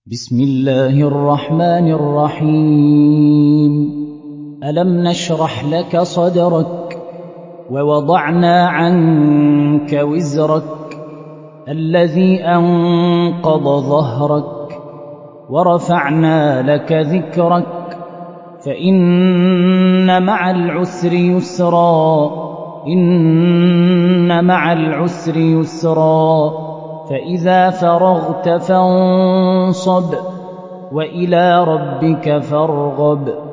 بسم الله الرحمن الرحيم ألم نشرح لك صدرك ووضعنا عنك وزرك الذي أنقض ظهرك ورفعنا لك ذكرك فإن مع العسر يسرا إن مع العسر يسرا فإذا فرغت فانصب وإلى ربك فارغب